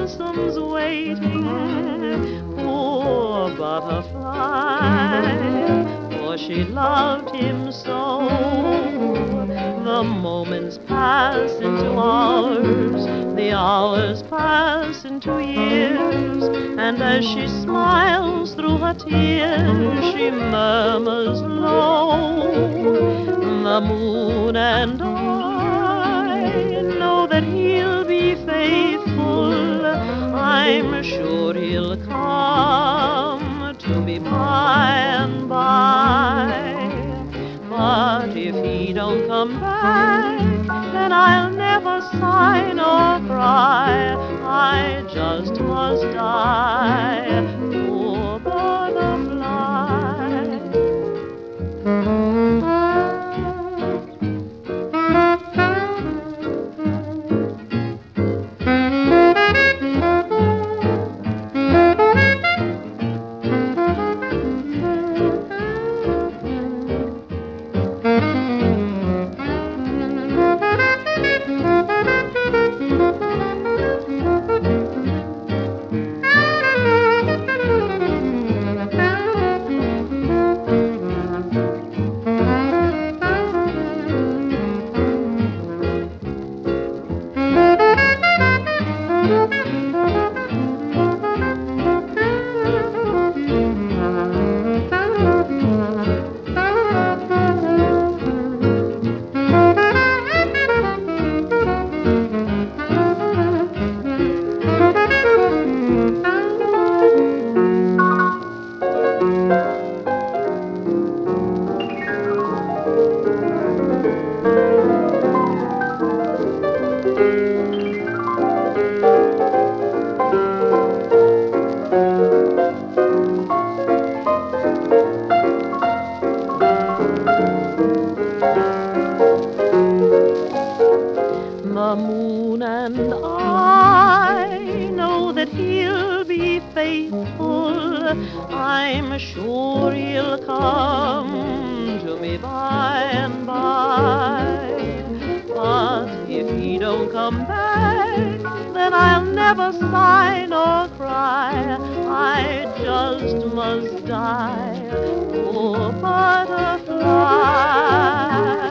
blossoms waiting. Poor butterfly, for she loved him so. The moments pass into hours, the hours pass into years, and as she smiles through her tears, she murmurs low, the moon and I know that he'll be faithful. I'm sure he'll come to me by and by. But if he don't come back, then I'll never sigh nor cry. I just must die, poor butterfly. The moon and I know that he'll be faithful. I'm sure he'll come to me by and by. But if he don't come back, then I'll never sigh nor cry. I just must die, poor butterfly.